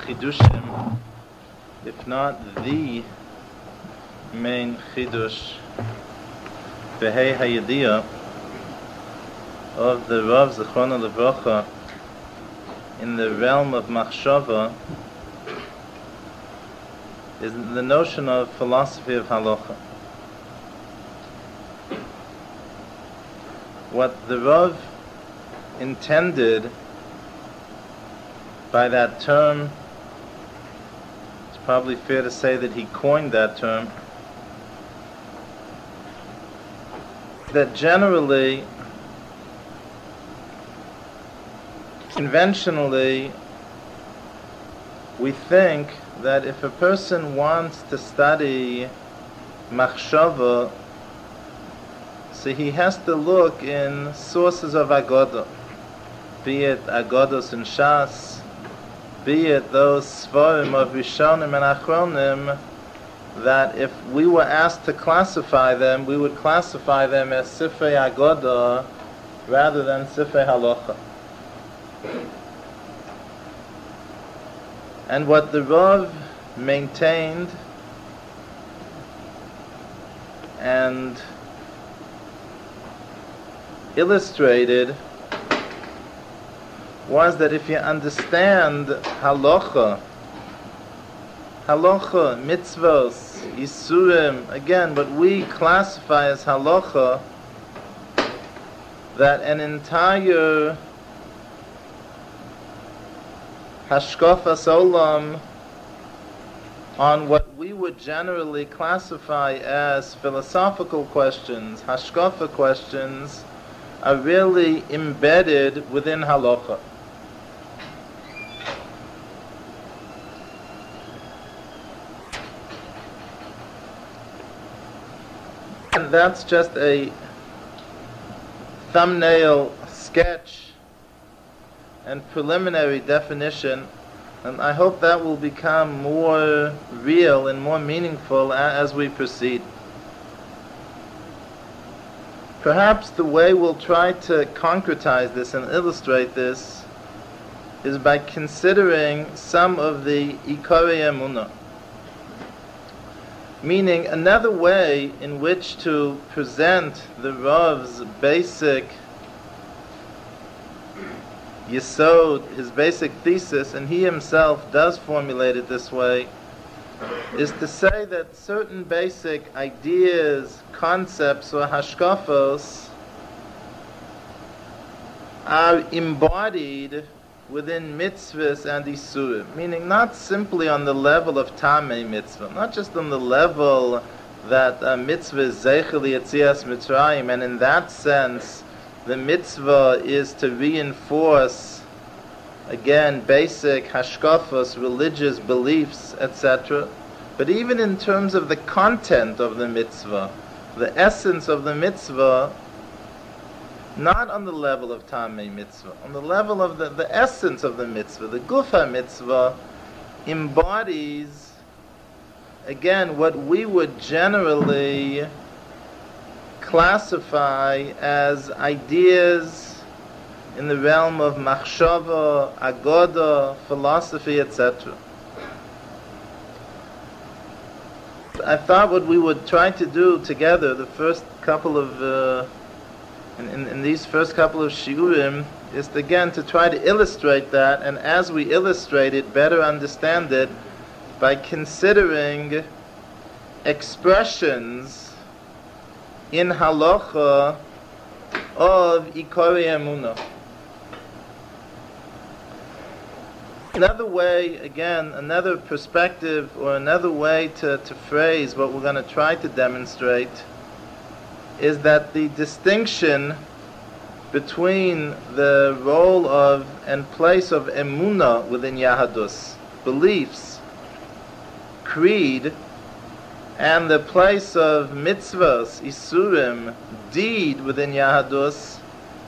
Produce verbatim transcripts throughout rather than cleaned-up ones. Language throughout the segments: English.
chidushim, if not the main chidush, Behei Hayediyah, of the Rav Zichrono Livrocha in the realm of Machshava, is the notion of philosophy of halacha. What the Rav intended by that term, it's probably fair to say that he coined that term, that generally, conventionally, we think that if a person wants to study machshava, so he has to look in sources of Agoda, be it Agodos and Shas, be it those Svarim of Rishonim and Achronim, that if we were asked to classify them, we would classify them as Sifrei Agoda rather than Sifrei Halacha. And what the Rav maintained and illustrated was that if you understand halacha, halacha, mitzvos, isurim, again, what we classify as halacha, that an entire hashkafas olam on what we would generally classify as philosophical questions, hashkafa questions, are really embedded within halacha. And that's just a thumbnail sketch and preliminary definition, and I hope that will become more real and more meaningful as we proceed. Perhaps the way we'll try to concretize this and illustrate this is by considering some of the Ikarei Emunah, meaning another way in which to present the Rav's basic Yesod, his basic thesis, and he himself does formulate it this way, is to say that certain basic ideas, concepts, or hashkafos are embodied within mitzvahs and isurim, meaning not simply on the level of tamei mitzvah, not just on the level that a mitzvah is zeichel yetzias mitzrayim, and in that sense the mitzvah is to reinforce, again, basic hashkafos, religious beliefs, et cetera. But even in terms of the content of the mitzvah, the essence of the mitzvah, not on the level of tamei mitzvah, on the level of the, the essence of the mitzvah, the gufa mitzvah embodies, again, what we would generally classify as ideas in the realm of machshava, agoda, philosophy, et cetera. I thought what we would try to do together, the first couple of, uh, in, in, in these first couple of shiurim, is to, again to try to illustrate that, and as we illustrate it, better understand it by considering expressions in halacha of Ikarei Emunah. Another way, again, another perspective or another way to, to phrase what we're going to try to demonstrate is that the distinction between the role of and place of Emunah within Yahadus, beliefs, creed, and the place of mitzvahs, isurim, deed within Yahadus,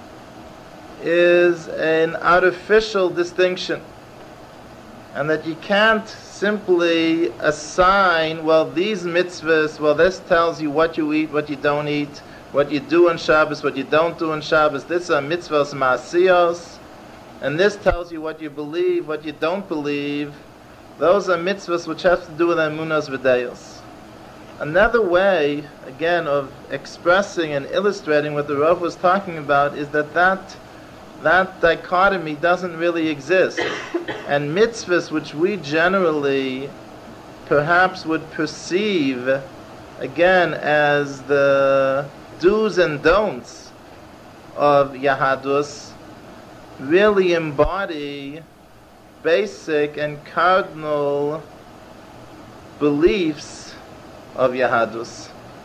is an artificial distinction. And that you can't simply assign, well, these mitzvahs, well, this tells you what you eat, what you don't eat, what you do on Shabbos, what you don't do on Shabbos. This are mitzvahs ma'asiyos, and this tells you what you believe, what you don't believe. Those are mitzvahs which have to do with emunas v'deos. Another way, again, of expressing and illustrating what the Rav was talking about is that that, that dichotomy doesn't really exist. And mitzvahs which we generally perhaps would perceive, again, as the do's and don'ts of Yahadus, really embody basic and cardinal beliefs of Yahadus.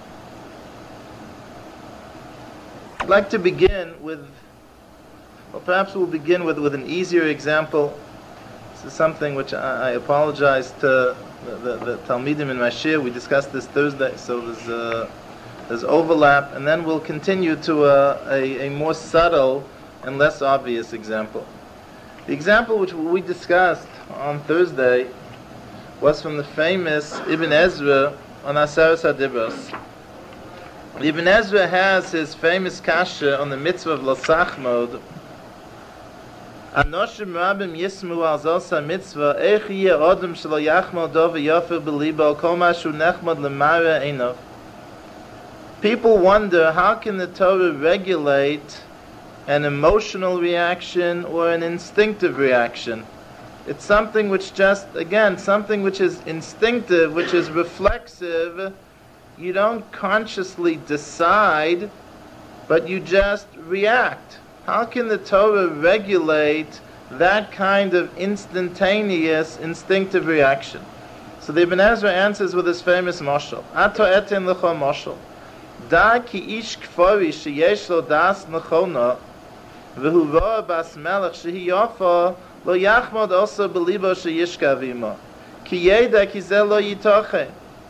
I'd like to begin with, or perhaps we'll begin with, with an easier example. This is something which I, I apologize to the, the, the Talmidim in my shir. We discussed this Thursday, so there's, uh, there's overlap, and then we'll continue to a, a, a more subtle and less obvious example. The example which we discussed on Thursday was from the famous Ibn Ezra on Aseres HaDibros. Ibn Ezra has his famous kasha on the mitzvah of Lasachmod. Anoshim rabim yismu al zosa mitzvah eich yeh odem shelo yachmod dov v'yofer b'libo kol mashu nechmod l'mara einov. People wonder, how can the Torah regulate an emotional reaction or an instinctive reaction? It's something which just, again, something which is instinctive, which is reflexive. You don't consciously decide, but you just react. How can the Torah regulate that kind of instantaneous, instinctive reaction? So the Ibn Ezra answers with his famous mashal. Ato etin lecho mashal. Da ki ish kfori sheyesh lo das nechona v'hu roa bas melech shehi yofa lo yachmod also belibo sheyishka v'imo ki yeda ki ze lo yitoche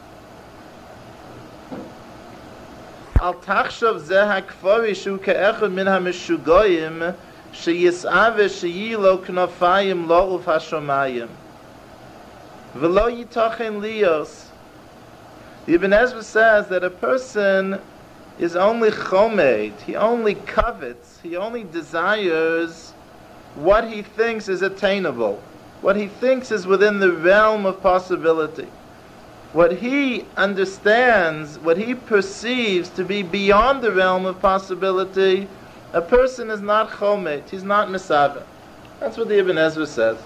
al tachshov ze hakfori shu ke'echad min ha-meshugoyim sheyis'ave sheyi lo knofayim lo uf ha-shomayim v'lo yitochen lios. The Ibn Ezra says that a person is only chomed, he only covets, he only desires what he thinks is attainable, what he thinks is within the realm of possibility. What he understands, what he perceives to be beyond the realm of possibility, a person is not chomed, he's not misaveh. That's what the Ibn Ezra says.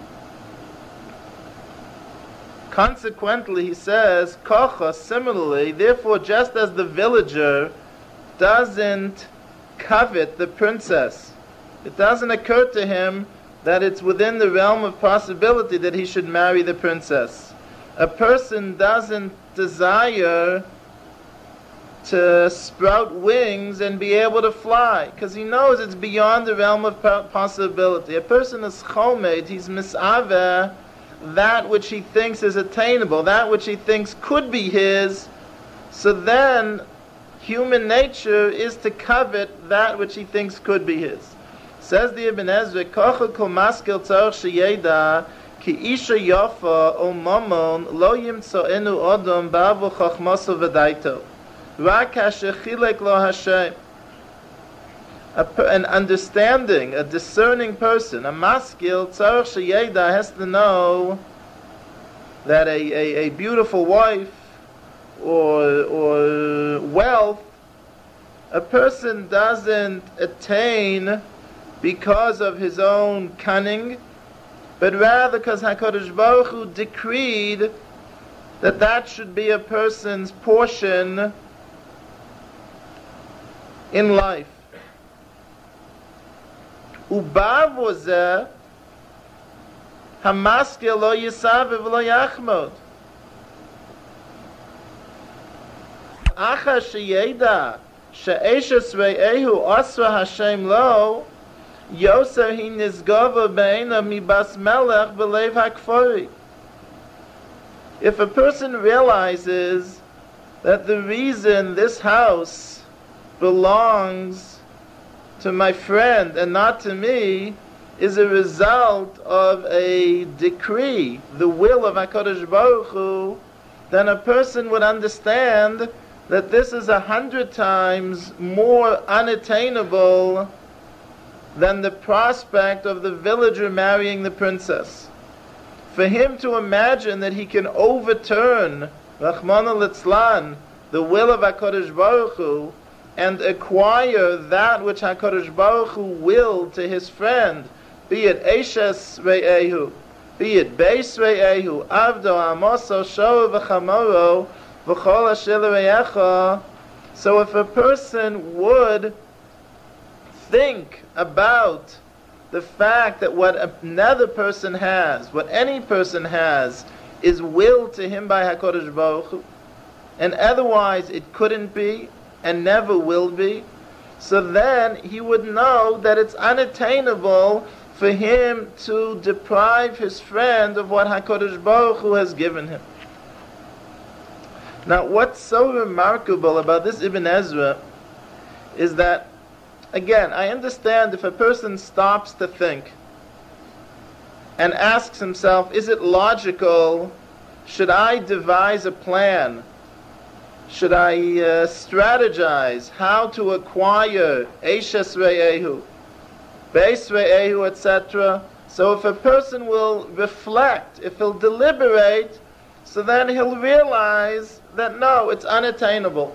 Consequently, he says, Kocha, similarly, therefore, just as the villager doesn't covet the princess, it doesn't occur to him that it's within the realm of possibility that he should marry the princess. A person doesn't desire to sprout wings and be able to fly, because he knows it's beyond the realm of possibility. A person is chomed, he's misaveh, that which he thinks is attainable, that which he thinks could be his. So then, human nature is to covet that which he thinks could be his. Says the Ibn Ezra, Kocha kol maskil tzarech sheyeda ki isha yafa o mamon lo yimtzo'enu odom ba'avu chachmaso v'daito rak hasher chilek lo Hashem. An understanding, a discerning person, a maskil, tzarech sheyeda, has to know that a, a, a beautiful wife or, or wealth, a person doesn't attain because of his own cunning, but rather because HaKadosh Baruch Hu decreed that that should be a person's portion in life. Ubavoze hamaskil lo yisavev lo yachmod. Acha sheyeda she'eshes re'ehu asra Hashem lo yoser hi nizgava be'ena mi bas melech b'lev hakfori. If a person realizes that the reason this house belongs to my friend and not to me is a result of a decree, the will of HaKadosh Baruch Hu, then a person would understand that this is a hundred times more unattainable than the prospect of the villager marrying the princess. For him to imagine that he can overturn, Rachmana litzlan, the will of HaKadosh Baruch Hu, and acquire that which HaKadosh Baruch Hu willed to his friend, be it Eishes Re'ehu, be it Beis Re'ehu, Avdo, Amoso, Shoa v'Chamoro, v'chol asher Re'echa. So if a person would think about the fact that what another person has, what any person has, is willed to him by HaKadosh Baruch Hu, and otherwise it couldn't be, and never will be, so then he would know that it's unattainable for him to deprive his friend of what HaKadosh Baruch Hu has given him. Now, what's so remarkable about this Ibn Ezra is that, again, I understand if a person stops to think and asks himself, is it logical, should I devise a plan, should I uh, strategize how to acquire Eishes Re'ehu, Beis Re'ehu, et cetera. So if a person will reflect, if he'll deliberate, so then he'll realize that no, it's unattainable.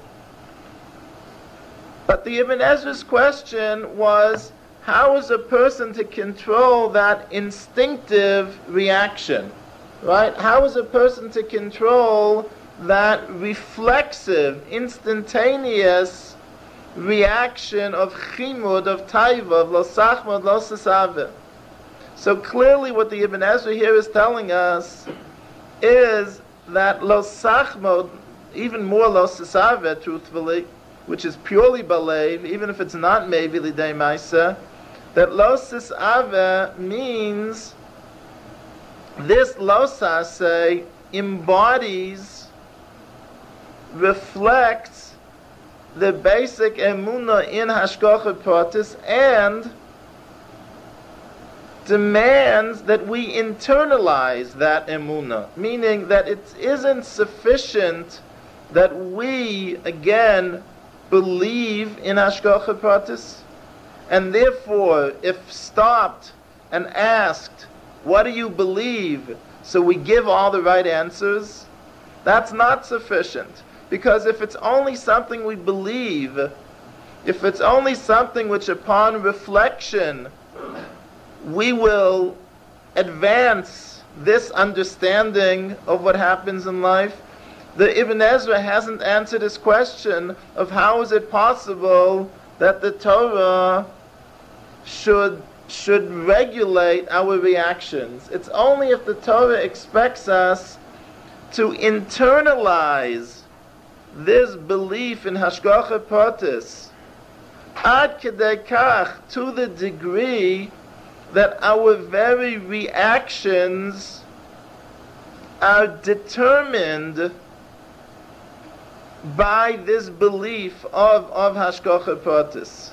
But the Ibn Ezra's question was, how is a person to control that instinctive reaction? Right? How is a person to control that reflexive, instantaneous reaction of chimud, of taiva, of lo sachmod, lo sesaveh? So clearly what the Ibn Ezra here is telling us is that lo sachmod, even more lo sesaveh, truthfully, which is purely balev, even if it's not mevi lidei maisa, that lo sesaveh means this lo saseh embodies, reflects the basic emunah in hashgacha pratis and demands that we internalize that emunah, meaning that it isn't sufficient that we, again, believe in hashgacha pratis, and therefore, if stopped and asked, what do you believe, so we give all the right answers, that's not sufficient. Because if it's only something we believe, if it's only something which upon reflection we will advance this understanding of what happens in life, the Ibn Ezra hasn't answered his question of how is it possible that the Torah should should regulate our reactions. It's only if the Torah expects us to internalize this belief in hashgacha pratis ad kedei kach, to the degree that our very reactions are determined by this belief of, of hashgacha pratis.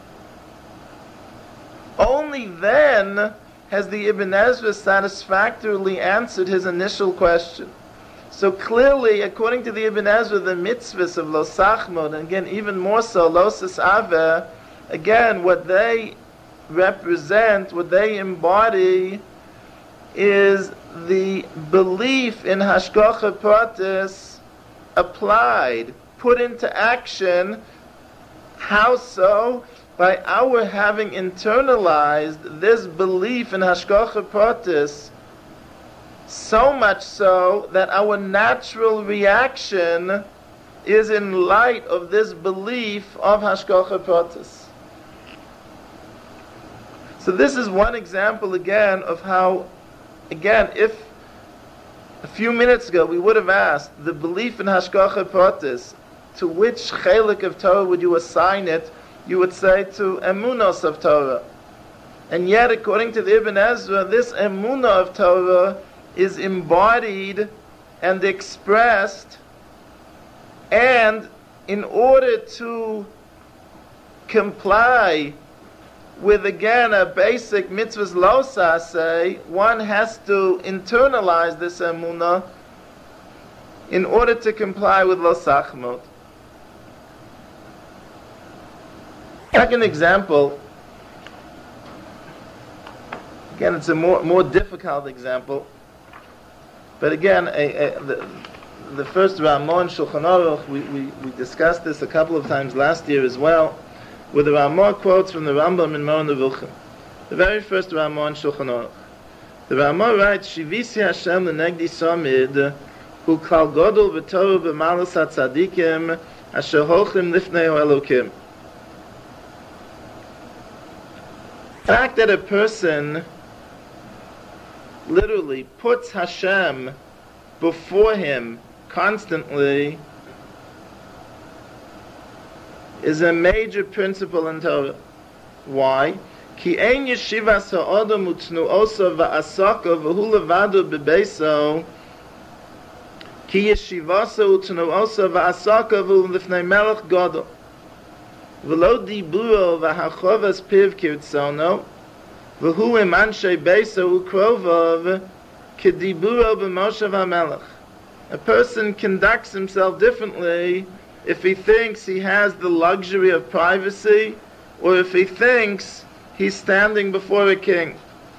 Only then has the Ibn Ezra satisfactorily answered his initial question. So clearly, according to the Ibn Ezra, the mitzvahs of lo sachmod, and again, even more so, lo sesaveh, again, what they represent, what they embody, is the belief in hashgacha pratis applied, put into action. How so? By our having internalized this belief in hashgacha pratis, so much so that our natural reaction is in light of this belief of hashgacha pratis. So this is one example again of how, again, if a few minutes ago we would have asked the belief in hashgacha pratis, to which chelik of Torah would you assign it, you would say to emunos of Torah. And yet, according to the Ibn Ezra, this emunah of Torah is embodied and expressed, and in order to comply with, again, a basic mitzvahs lo saseh, one has to internalize this emunah in order to comply with lo sachmod. Second example, again, it's a more, more difficult example. But again, a, a, the, the first Ramah in Shulchan Aruch, we, we, we discussed this a couple of times last year as well, where the Ramah quotes from the Rambam in Moreh Nevuchim. The very first Ramah in Shulchan Aruch. The Ramah writes, Shivisi Hashem l'negdi samid, hu klal godol v'toru b'malus hatzadikim, asher holchim lifnei Elokim. The fact that a person literally puts Hashem before him constantly is a major principle in Torah. Why? Ki ein yeshivas ha'odam utnuoso va'asaka v'hu levado b'beiso ki yeshivaso utnuoso va'asaka v'hu lifnei melech gadol v'lo diburo v'hachovas piv kirtzono v'hu im anshe beiso ukrovav kediburo b'moshav ha'melech. A person conducts himself differently if he thinks he has the luxury of privacy, or if he thinks he's standing before a king.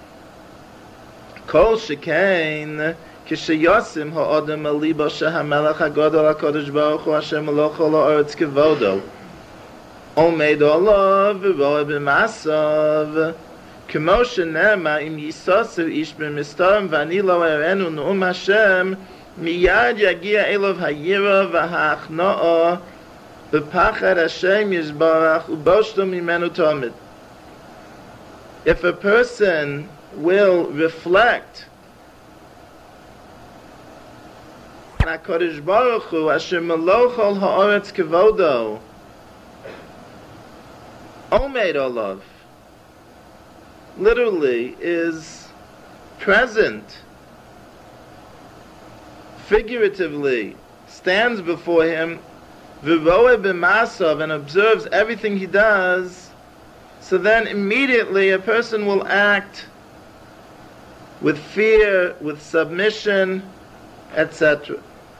Kol shekain kishayosim ha'odem alibo shehamelech hagodol hakodesh baruch hu Hashem elocho la'aretz kevodo omed olav v'roeh b'masav k'mo she'nema im yisoser ish b'mistarim v'ani lo erenu nu'um Hashem miyad yagia elov hayira v'ha'achno'o v'pachad Hashem yizbarach uboshto mimenu tamid. If a person will reflect on HaKadosh Baruch Hu, Asher Melochol Ha'aretz Kevodo, Omed Olav, literally is present, figuratively stands before him, V'roeh b'masav, and observes everything he does, so then immediately a person will act with fear, with submission, et cetera.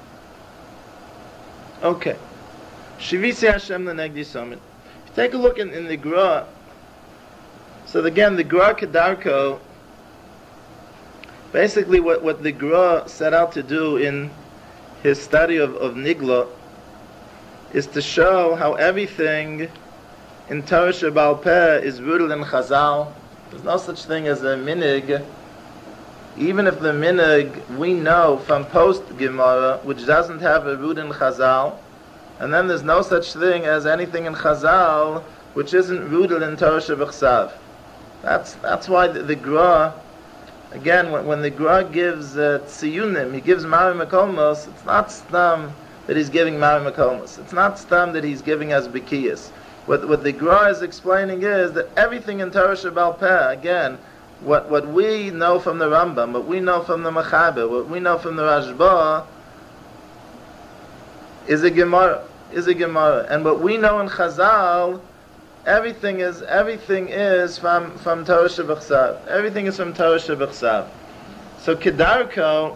Okay. Shivisi Hashem l'negdi samid. If you take a look in, in the Gra, so again, the Gra Kedarko, basically what, what the Gra set out to do in his study of, of Nigla is to show how everything in Torah Sheba'al Peh is rooted in Chazal. There's no such thing as a minig. Even if the minig we know from post Gemara, which doesn't have a root in Chazal, and then there's no such thing as anything in Chazal which isn't rooted in Torah Shebachsav. That's that's why the, the Gra, again, when, when the Gra gives uh, tziyunim, he gives Mari Makolmos, it's not stam that he's giving Mari Makolmos. It's not stam that he's giving us Bekiyas. What, what the Gra is explaining is that everything in Torah Sheba'al Peh, again, what, what we know from the Rambam, what we know from the Mechaber, what we know from the Rashba, is a Gemara, is a Gemara. And what we know in Chazal, everything is everything is from, from Torah Shebachsav. Everything is from Torah Shebachsav. So Kedarko,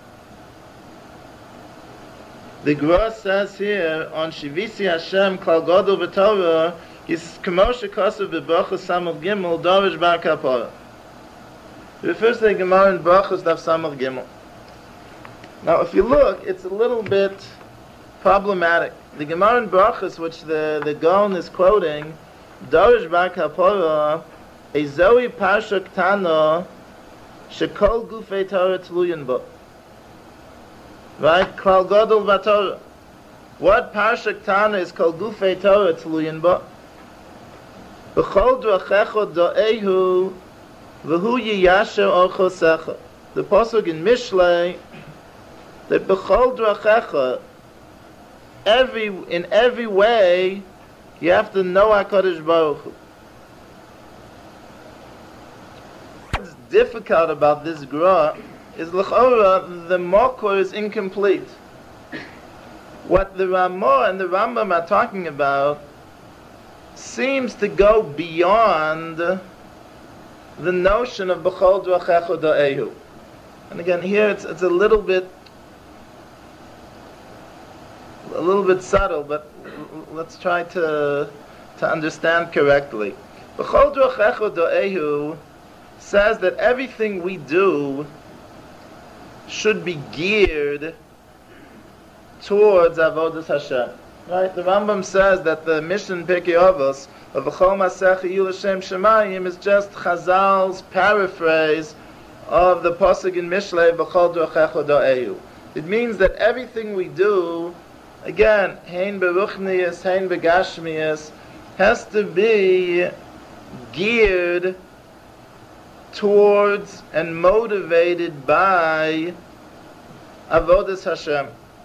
the Gra says here on Shivisi Hashem Klal Gadol B'Torah, he's K'moshe Kosev B'Brachos Samach Gimel Dorish Bar Kapara. He refers to the Gemara in Brachos Daf Samach Gimel. Now, if you look, it's a little bit problematic. The Gemara in Brachos, which the the Gaon is quoting, Dorish Bar Kapara, a Zoe Parsha Ktana, Shekol Gufei Torah Tluyin Bo. Right? Klal Gadol V'Torah. What Parsha Ktana is called Gufei Torah Tluyin Bo? B'chol drachecho do'ehu v'hu yiyasher orchosecha. The pasuk in Mishlei that b'chol drachecha, every in every way you have to know HaKadosh Baruch Hu. What's difficult about this Gra is l'chora, the Makor is incomplete. What the Ramah and the Rambam are talking about seems to go beyond the notion of B'chol Drachecho Da'ehu. And again, here it's it's a little bit a little bit subtle, but let's try to to understand correctly. B'chol Drachecho Da'ehu says that everything we do should be geared towards Avodas Hashem. Right? The Rambam says that the mission Pirkei Avos of V'chol Masech Yil Hashem Shemayim is just Chazal's paraphrase of the pasuk in Mishlei V'chol D'ochecha Da'ehu. It means that everything we do, again, hein beruchnius, hein begashmius, has to be geared towards and motivated by Avodas Hashem.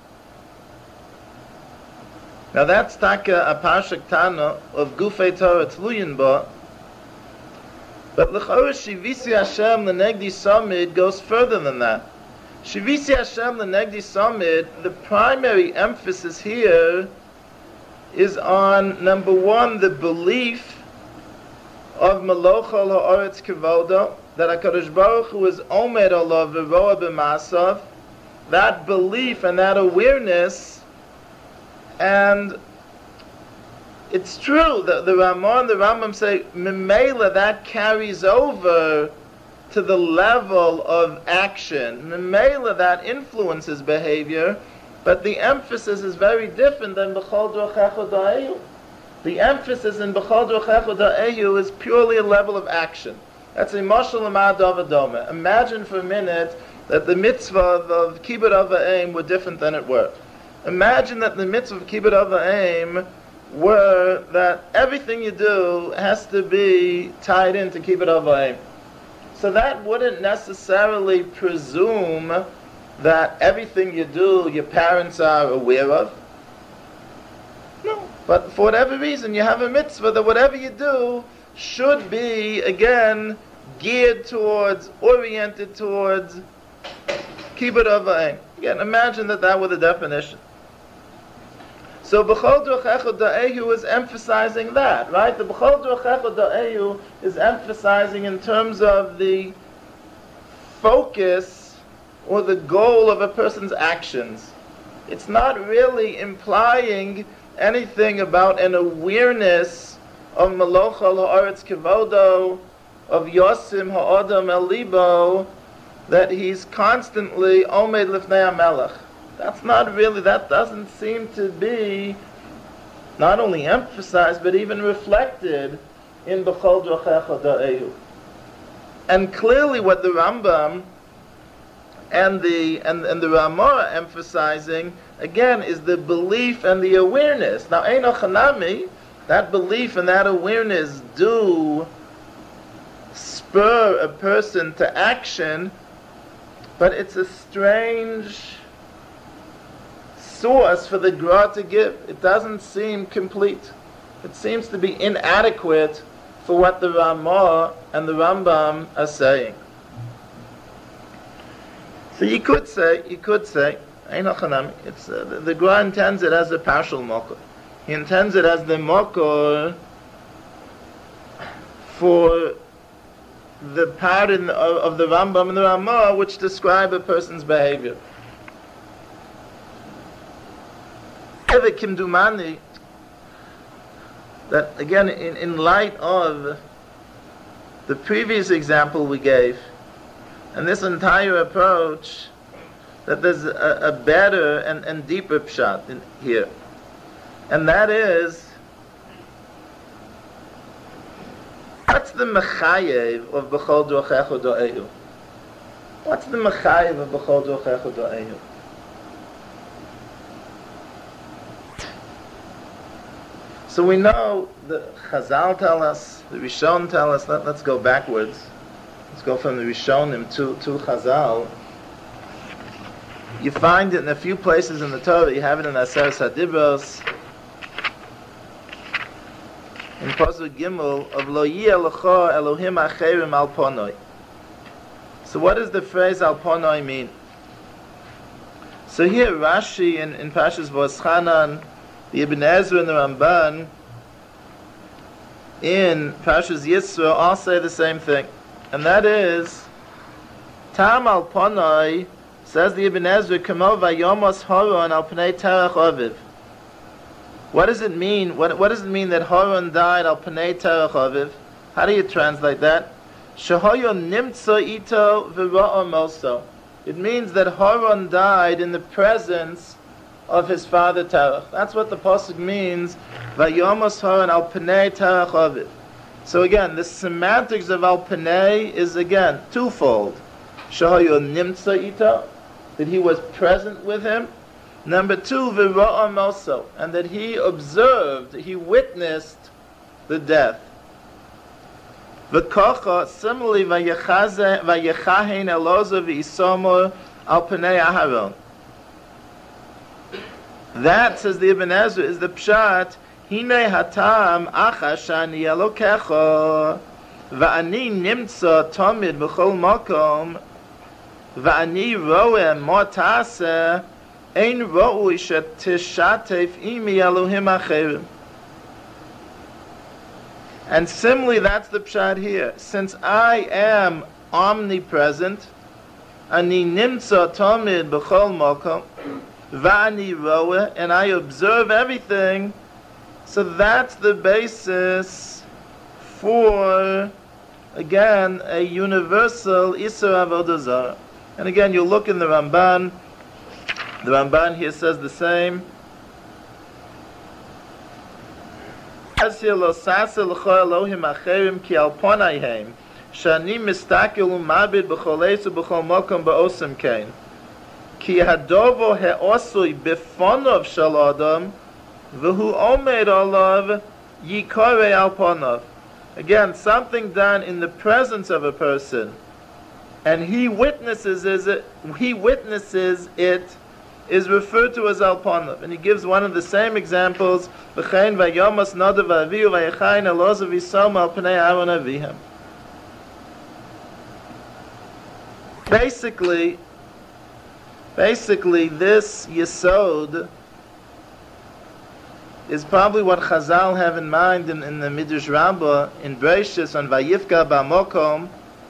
Now that's taka a parshak tana of Gufei Torah Tluyin Ba, but l'chorah Shivisi Hashem l'negdi samid goes further than that. Shivisi Hashem l'negdi samid, the primary emphasis here is on, number one, the belief of Melocha Ha'aretz Kevodo, that HaKadosh Baruch Hu is Omed Allah V'roa B'masav, that belief and that awareness. And it's true that the Ramah and the Rambam say, Memela, that carries over to the level of action. Memela, that influences behavior, but the emphasis is very different than B'chol D'ochecha Da'ehu. The emphasis in B'chol D'ochecha Da'ehu is purely a level of action. That's a mashal l'mad avadoma. Imagine for a minute that the mitzvah of, of Kibbud Av V'Aim were different than it were. Imagine that the mitzvah of Kibbud Av V'Aim were that everything you do has to be tied into Kibbud Av V'Aim. So that wouldn't necessarily presume that everything you do, your parents are aware of. No. But for whatever reason, you have a mitzvah that whatever you do should be, again, geared towards, oriented towards Kibbud Av V'Aim. Again, imagine that that were the definition. So B'chol D'ochecha Da'ehu is emphasizing that, right? The B'chol D'ochecha Da'ehu is emphasizing in terms of the focus or the goal of a person's actions. It's not really implying anything about an awareness of Melocha Ha'aretz Kevodo, of Yosim Ha'adam El Libo, that he's constantly Omed Lifnei HaMelech. That's not really, that doesn't seem to be not only emphasized, but even reflected in B'chol D'ochecha Da'ehu. And clearly what the Rambam and the and, and the Ramah are emphasizing, again, is the belief and the awareness. Now, Eino Chanami, that belief and that awareness do spur a person to action, but it's a strange source for the Gra to give. It doesn't seem complete. It seems to be inadequate for what the Ramah and the Rambam are saying. So you could say, you could say, it's uh, the, the Gra intends it as a partial makor. He intends it as the makor for the part in, of, of the Rambam and the Ramah which describe a person's behavior. The Kimdumani, that again, in, in light of the previous example we gave, and this entire approach, that there's a, a better and, and deeper pshat in here. And that is, what's the mechayev of B'chol D'ochecha Da'ehu? What's the mechayev of B'chol D'ochecha Da'ehu? So we know the Chazal tell us, the Rishon tell us, let, let's go backwards. Let's go from the Rishonim to, to Chazal. You find it in a few places in the Torah. You have it in Aseret HaDibros, in Pasuk Gimel, of Lo Yiyeh Lecha Elohim Acherim Al Ponoi. So what does the phrase Al Ponoi mean? So here Rashi in, in Parshas Voschanan, the Ibn Ezra and the Ramban in Parshas Yisro all say the same thing. And that is, Tam al Ponoi, says the Ibn Ezra, Kamo vayomos horon al pnei terach aviv. What does it mean? What, what does it mean that Horon died al pnei terach aviv? How do you translate that? Shehoyon nimtza ito v'ra'o moso. It means that Haran died in the presence of his father Terach. That's what the pasuk means. Vayomos Haran al Pnei Terach Ovid. So again, the semantics of al Pnei is again twofold. Shahayu nimtza ita, that he was present with him. Number two, v'ra'a moso, and that he observed, he witnessed the death. V'kocha, similarly, v'yechahen eloza v'isomor al Pnei Aharon. That, says the Ibn Ezra, is the pshat. Hine hatam acha shani elokecha va'ani nimtza tamid b'chol makom va'ani roeh ma ta'aseh ein ro'ui shetishatef imi Elohim acherim. And similarly, that's the pshat here. Since I am omnipresent, ani nimtza tamid b'chol makom va'ani roeh, and I observe everything. So that's the basis for, again, a universal Isur Avodah Zarah. And again, you look in the Ramban. The Ramban here says the same. Shani mistakel umabid b'choleis u'b'chol mokom ba'osem kein. Ki hadovo he'osui b'fonov shel adam v'hu omer olav yikore al ponov. Again, something done in the presence of a person, and he witnesses it. He witnesses it is referred to as al ponov, and he gives one of the same examples. V'chein vayomas nadav avihu vayechayin elozav yisom al pnei Aaron avihem. Basically, basically, this yesod is probably what Chazal have in mind in, in the Midrash Rabbah in Breishis on Vayifka Ba'mokom.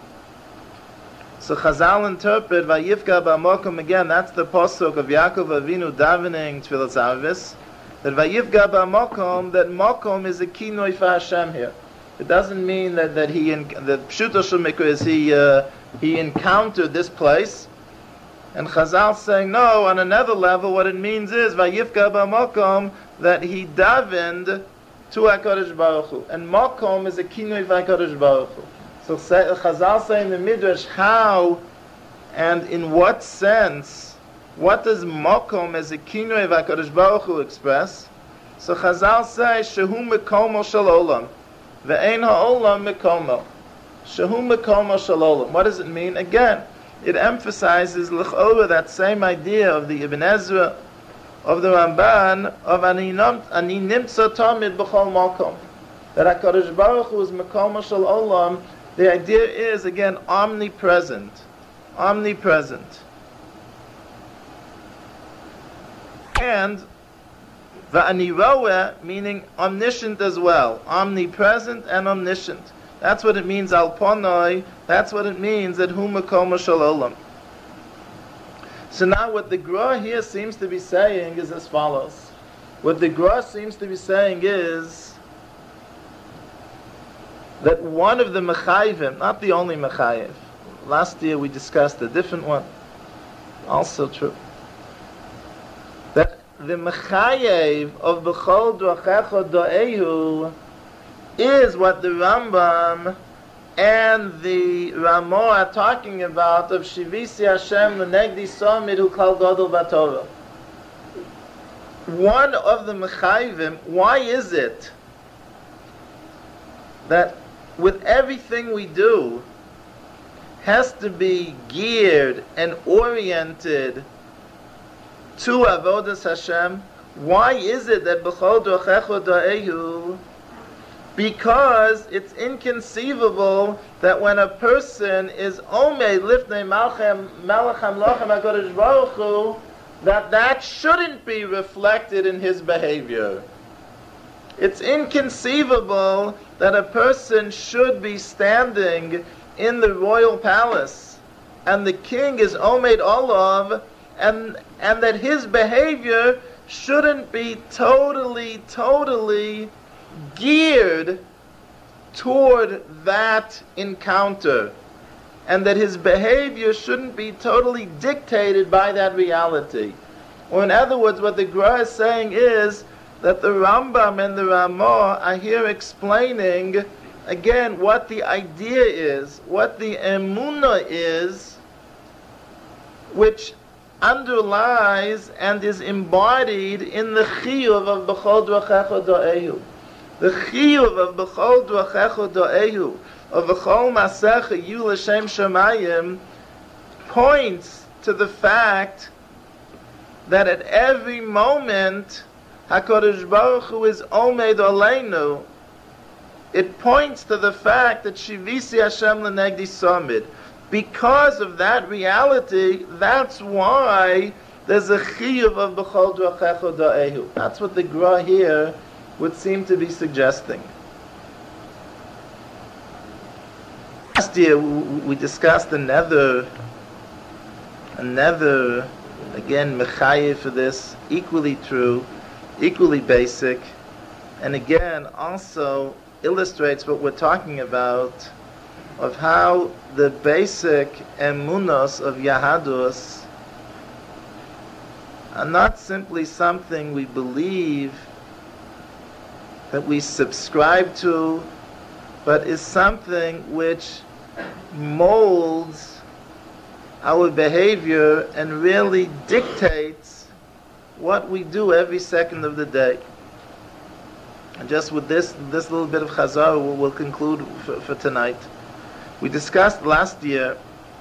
So Chazal interpret Vayifka Ba'mokom again. That's the pasuk of Yaakov Avinu davening Tfilas Arvis. That Vayifka Ba'mokom, that Mokom is a kinoi for Hashem here. It doesn't mean that that he that Pshuto Shemikra is he uh, he encountered this place. And Chazal saying no. On another level, what it means is Vayifka Ba'mokom, that he davened to HaKadosh Baruch Hu. And Mokom is a kinui for HaKadosh Baruch Hu. So Chazal say in the Midrash, how and in what sense, what does Mokom as a kinui of HaKadosh Baruch Hu express? So Chazal say, Shehu Mekomo Shel Olam, Ve'ein Ha'olam Mekomo. Shehu Mekomo Shel Olam. What does it mean? Again, it emphasizes l'chora that same idea of the Ibn Ezra, of the Ramban, of ani nimtza tamid b'chol makom, that HaKadosh Baruch Hu is mekomo shel olam. The idea is, again, omnipresent. Omnipresent. And v'ani roeh, meaning omniscient as well. Omnipresent and omniscient. That's what it means, al ponoi. That's what it means, that hu mekomo shel olam. So now what the Gra here seems to be saying is as follows. What the Gra seems to be saying is that one of the Mechayivim, not the only Mechayiv, last year we discussed a different one, also true, that the Mechayiv of B'chol D'achecha Do'ehu is what the Rambam and the Ramo are talking about of Shivisi Hashem L'negdi Somid Hu Kal Gadol B'Torah. One of the Mechayivim, why is it that with everything we do has to be geared and oriented to Avodas Hashem? Why is it that B'chol D'achecha Do'ehu? Because it's inconceivable that when a person is Omei Lifnei Malchem Melech Hamlochem HaKadosh Baruch Hu, that that shouldn't be reflected in his behavior. It's inconceivable that a person should be standing in the royal palace and the king is Omed Olav, and and that his behavior shouldn't be totally, totally geared toward that encounter. and that his behavior shouldn't be totally dictated by that reality. Or in other words, what the Gra is saying is that the Rambam and the Ramah are here explaining, again, what the idea is, what the emunah is, which underlies and is embodied in the chiyuv of B'chol Dvachecha Da'ehu. The chiyuv of B'chol Dvachecha Da'ehu, of B'chol Masecha Yu L'Shem Shamayim, points to the fact that at every moment HaKadosh Baruch Hu is Omed Aleinu. It points to the fact that Shivisi Hashem L'Negdi Samid. Because of that reality, that's why there's a chiyuv of B'chol Dvachecha Da'ehu. That's what the Gra here would seem to be suggesting. Last year we discussed another, another, again, mechayev for this, equally true, equally basic, and again also illustrates what we're talking about, of how the basic emunos of Yahadus are not simply something we believe, that we subscribe to, but is something which molds our behavior and really dictates what we do every second of the day. And just with this this little bit of chazar, we'll, we'll conclude for, for tonight. We discussed last year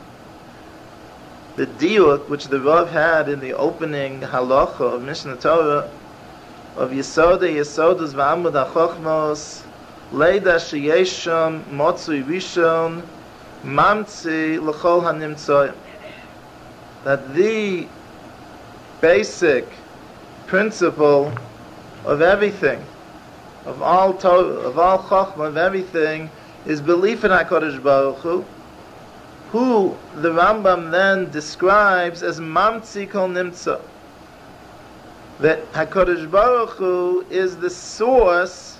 the diuk which the Rav had in the opening halacha of Mishnah Torah of Yesodei Yesodos v'Amud HaChochmos Leida Sheyesham Motzui Rishon Mamtzi L'chol HaNimtzoyim, that the basic principle of everything, of all Torah, of all Chochmah, of everything, is belief in HaKadosh Baruch Hu, who the Rambam then describes as Mamtzi Kol Nimtza. That HaKadosh Baruch Hu is the source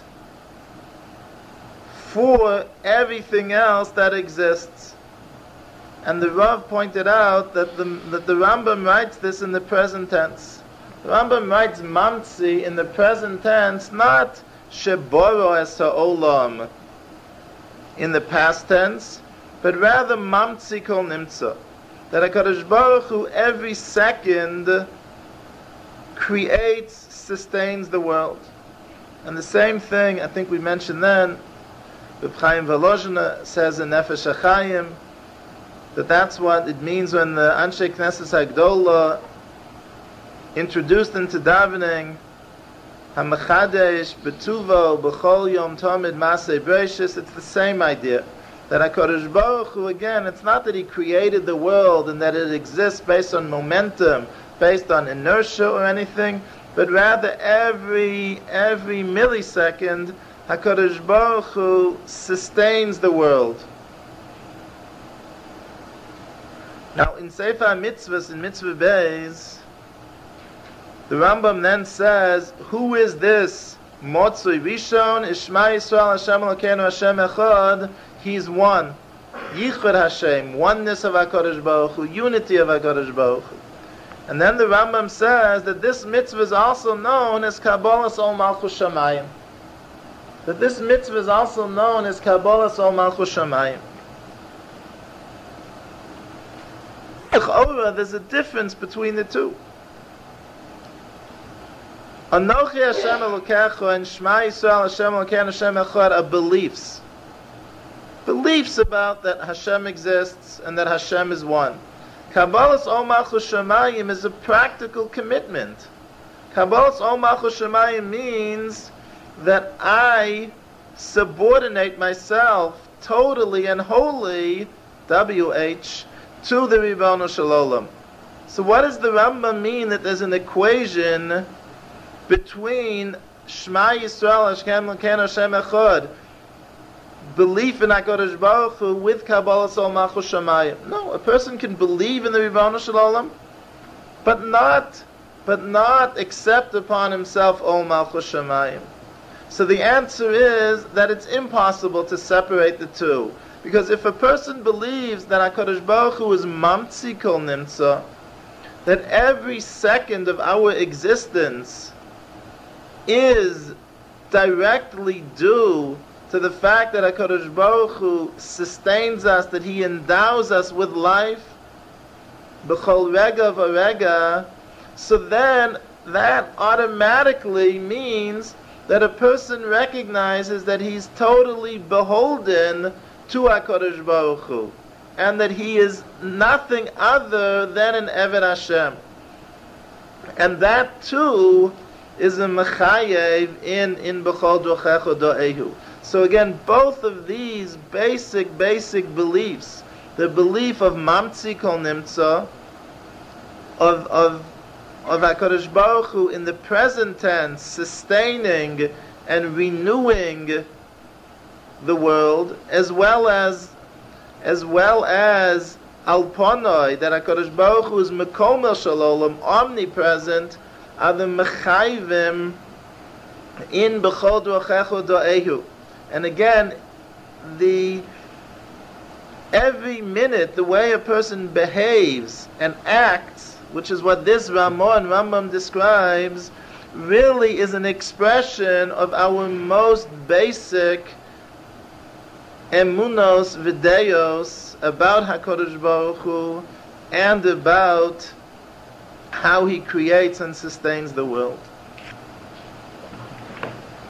for everything else that exists. And the Rav pointed out that the, that the Rambam writes this in the present tense. The Rambam writes Mamtzi in the present tense, not Sheboro es ha'olam in the past tense, but rather Mamtzi Kol Nimtza. That HaKadosh Baruch Hu every second creates, sustains the world. And the same thing, I think we mentioned then, Reb Chaim Volozhiner says in Nefesh HaChaim, that that's what it means when the Anshe Knesset HaGdolah introduced into davening HaMechadesh B'tuvo B'chol Yom Tomid Masei Breishis. It's the same idea. That HaKadosh Baruch Hu, again, it's not that He created the world and that it exists based on momentum, based on inertia or anything, but rather every every millisecond HaKadosh Baruch Hu sustains the world. Now in Sefer HaMitzvahs, in Mitzvah Beis, the Rambam then says, who is this Motzui Rishon? Ishma Yisrael Hashem Elokeinu Hashem Echad. He's one. Yichud Hashem, oneness of HaKadosh Baruch Hu, unity of HaKadosh Baruch Hu. And then the Rambam says that this mitzvah is also known as Kabbalas Ol Malchus Shamayim. That this mitzvah is also known as Kabbalas Ol Malchus Shamayim. There's a difference between the two. Anochi Hashem Elokecha and Shema Yisrael Hashem Elokeinu Hashem Echad are beliefs. Beliefs about that Hashem exists and that Hashem is one. Kabbalas Ol Malchus Shamayim is a practical commitment. Kabbalas Ol Malchus Shamayim means that I subordinate myself totally and wholly, W H, to the Ribono Shel Olam. So what does the Rambam mean that there's an equation between Shema Yisrael Hashem Elokeinu Hashem Echad, belief in HaKadosh Baruch Hu, with Kabbalas Ol Malchus Shamayim? No, a person can believe in the Ribono Shel Olam, but not, but not accept upon himself Ol Malchus Shamayim. So the answer is that it's impossible to separate the two. Because if a person believes that HaKadosh Baruch Hu is Mamtzi Kol Nimtza, that every second of our existence is directly due to the fact that HaKadosh Baruch Hu sustains us, that He endows us with life, B'chol Rega V'Rega, so then that automatically means that a person recognizes that he's totally beholden to HaKadosh Baruch Hu, and that he is nothing other than an Eved Hashem. And that too is a Mechayev in in B'chol Dochecha Do'ehu. So again, both of these basic, basic beliefs, the belief of Mamtzi Kol Nimtza, of of of HaKadosh Baruch Hu in the present tense, sustaining and renewing the world, as well as as well as Alponoi, that HaKadosh Baruch Hu is Mekomer Shalom, omnipresent, are the Mechayvim in B'chol Dochecha Do'ehu. And again, the every minute, the way a person behaves and acts, which is what this Ramah and Rambam describes, really is an expression of our most basic emunos videos about HaKadosh Baruch Hu and about how He creates and sustains the world.